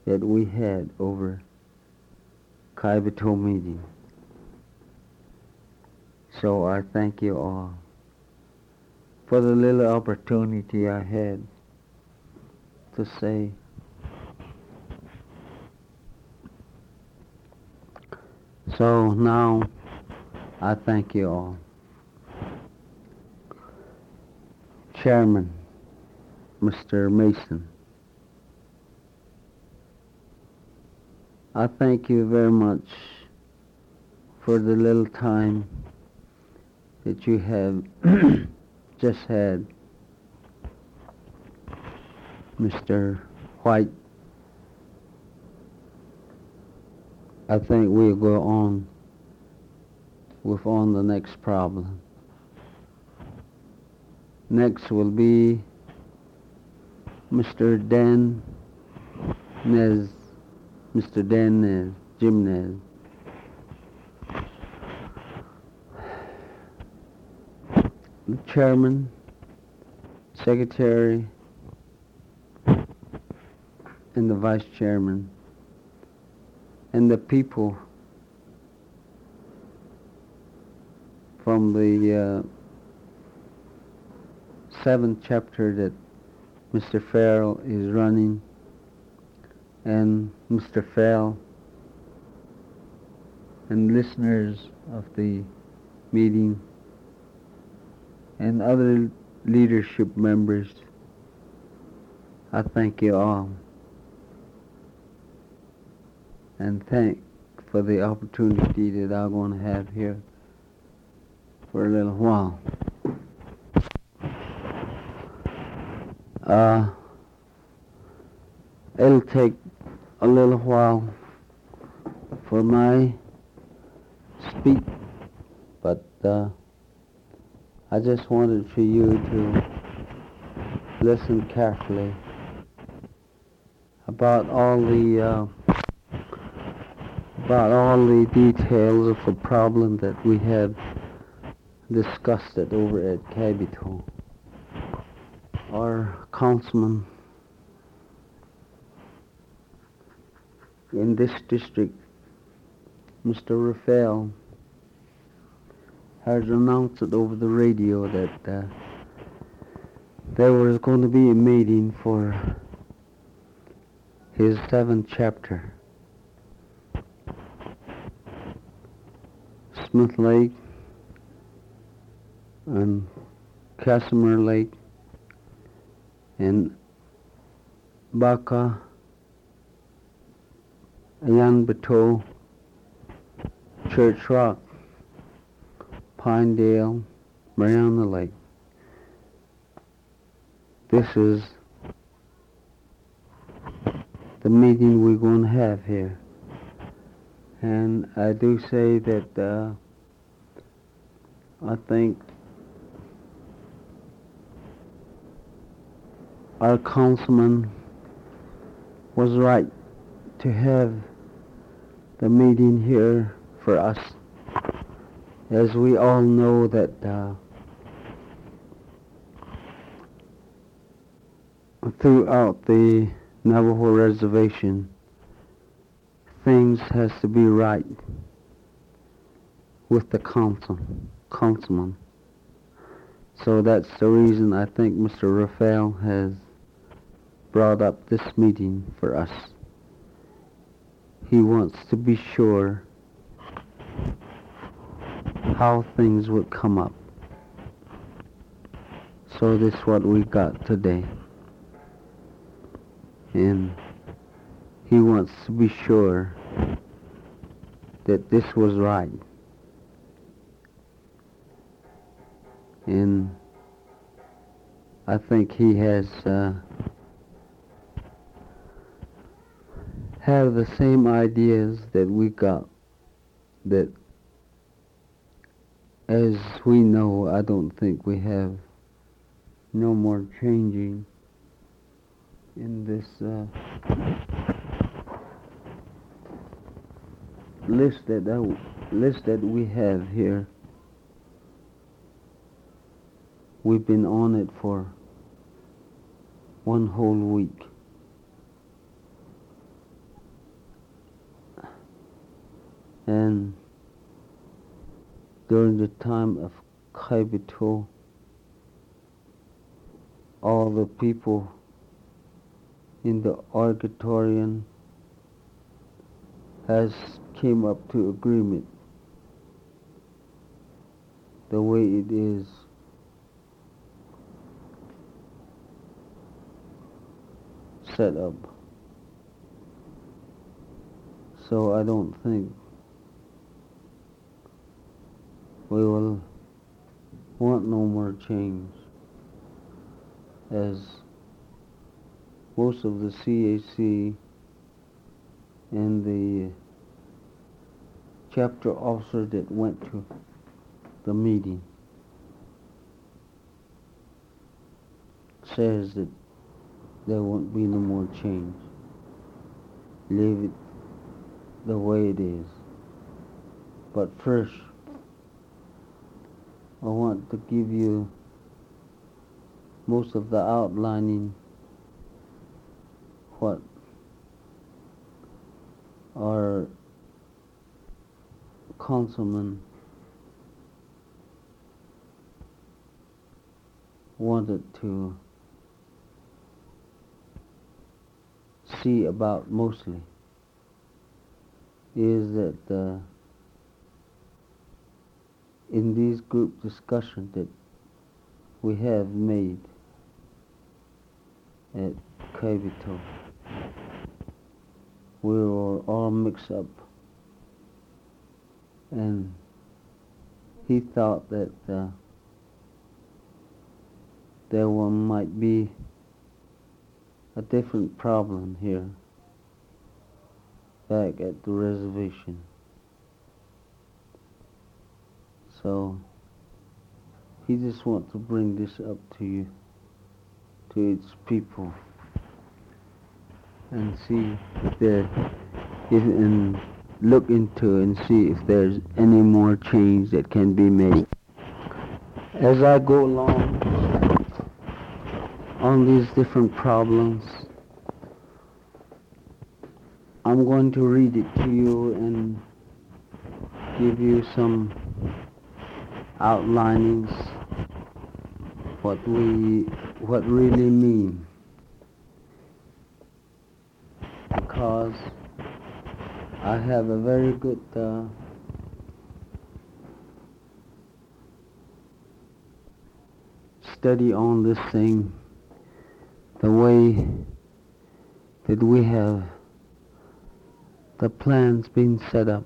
that we had over Kaibito meeting. So I thank you all for the little opportunity I had to say. So now I thank you all. Chairman, Mr. Mason, I thank you very much for the little time that you have just had. Mr. White, I think we'll go on with the next problem. Next will be Mr. Dan Nez, Mr. Dan Nez, Jim Nez. The chairman, secretary, and the vice chairman, and the people from the 7th chapter that Mr. Farrell is running, and Mr. Fell, and listeners of the meeting, and other leadership members. I thank you all, and thank for the opportunity that I'm going to have here for a little while. It'll take a little while for my speak, but I just wanted for you to listen carefully about all the details of the problem that we have discussed it over at Kaibito. Our councilman in this district, Mr. Raphael, has announced it over the radio that there was going to be a meeting for his 7th chapter. Smith Lake and Casimir Lake and Baka, Ayan Bateau, Church Rock, Pinedale, Mariana Lake. This is the meeting we're going to have here. And I do say that I think our councilman was right to have the meeting here for us, as we all know that throughout the Navajo reservation, things has to be right with the councilman. So that's the reason I think Mr. Raphael has brought up this meeting for us. He wants to be sure how things would come up. So this is what we got today. And he wants to be sure that this was right. And I think he has have the same ideas that we got, that as we know, I don't think we have no more changing in this list that we have here. We've been on it for one whole week. And during the time of Kaibito, all the people in the auditorium has came up to agreement the way it is. Set up. So I don't think we will want no more change, as most of the CAC and the chapter officer that went to the meeting says that there won't be no more change. Leave it the way it is. But first, I want to give you most of the outlining what our councilman wanted to see about mostly is that in these group discussions that we have made at Kaibito, we were all mixed up, and he thought that there might be a different problem here back at the reservation. So he just wants to bring this up to you, to its people, and see and look into and see if there's any more change that can be made. As I go along on these different problems, I'm going to read it to you and give you some outlinings what really mean, because I have a very good study on this thing, the way that we have the plans being set up.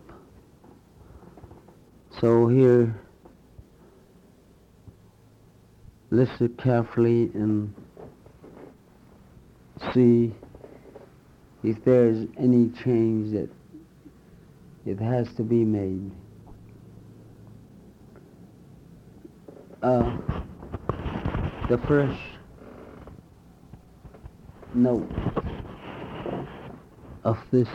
So here, listen carefully and see if there's any change that it has to be made. The first note of this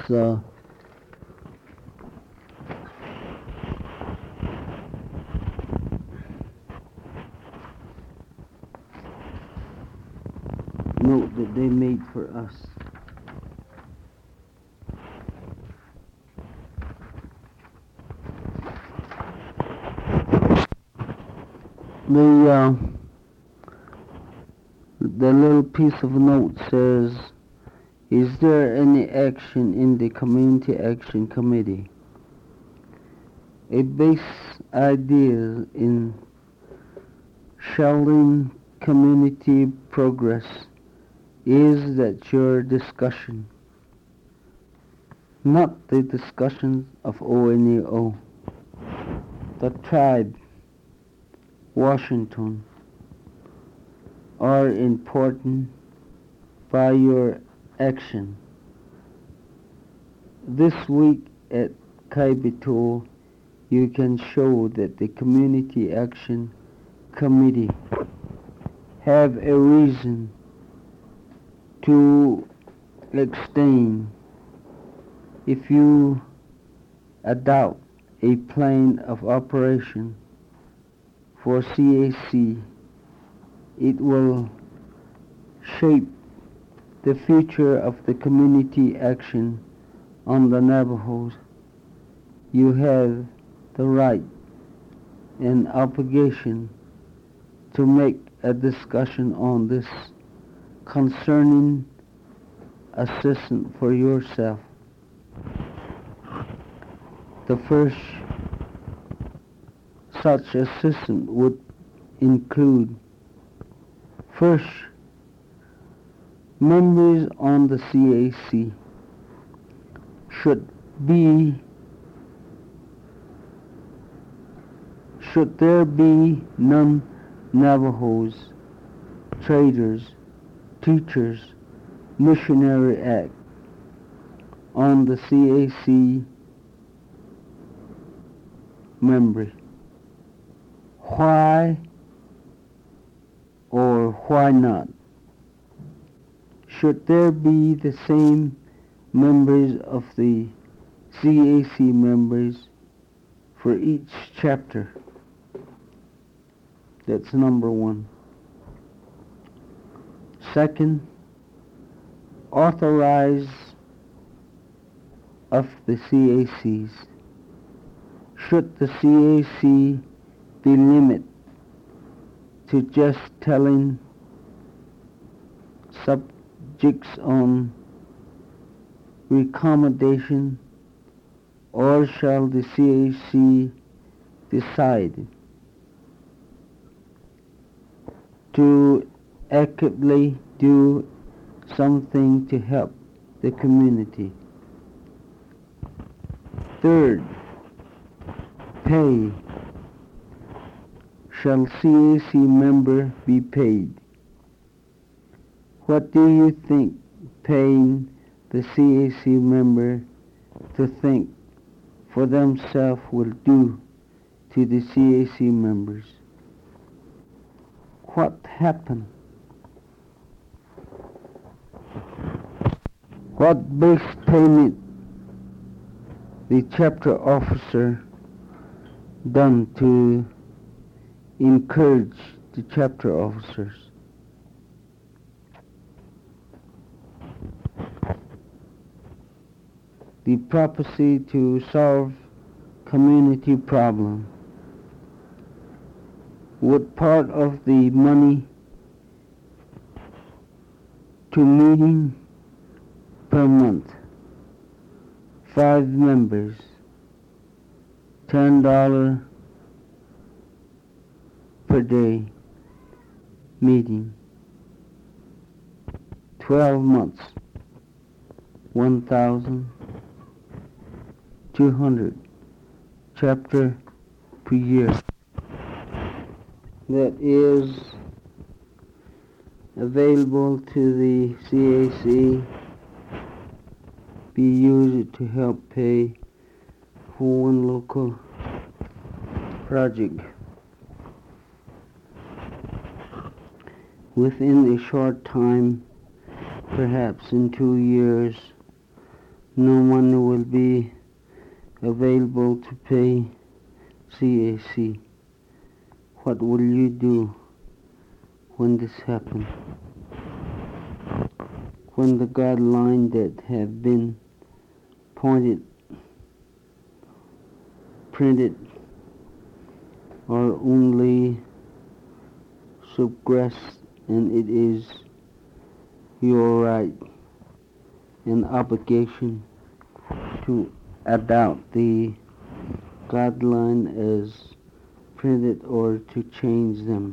note that they made for us. The little piece of note says, is there any action in the Community Action Committee? A base idea in shielding community progress is that your discussion, not the discussions of ONEO, the tribe, Washington, are important by your action. This week at Kaibito, you can show that the Community Action Committee have a reason to abstain if you adopt a plan of operation for CAC. It will shape the future of the community action on the Navajos you have the right and obligation to make a discussion on this concerning assistance for yourself. The first such assistance would include: first, members on the CAC should there be non-Navajos, traders, teachers, missionary act on the CAC members. Why or why not? Should there be the same members of the CAC members for each chapter? That's number one. Second, authorize of the CACs. Should the CAC be limited to just telling subjects on recommendation, or shall the CAC decide to actively do something to help the community? Third, pay. Shall CAC member be paid? What do you think paying the CAC member to think for themselves will do to the CAC members? What happened? What base payment the chapter officer done to encourage the chapter officers? The prophecy to solve community problem. Would part of the money to meeting per month, 5 members, $10 per day meeting, 12 months, 1,200 chapter per year. That is available to the CAC, be used to help pay for one local project. Within a short time, perhaps in 2 years, no money will be available to pay CAC. What will you do when this happens? When the guidelines that have been printed are only subgressed, and it is your right and obligation to adopt the guideline as printed or to change them.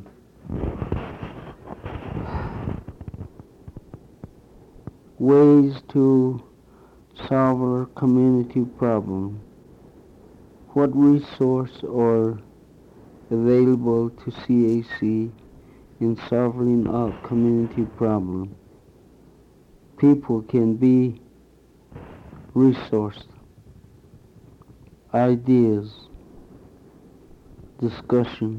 Ways to solve our community problem. What resources are available to CAC in solving a community problem? People can be resourced. Ideas, discussion,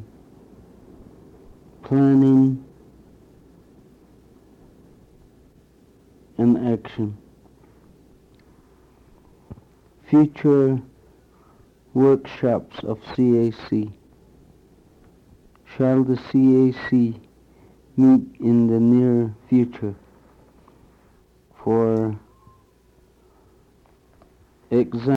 planning, and action. Future workshops of CAC. Shall the CAC meet in the near future for example?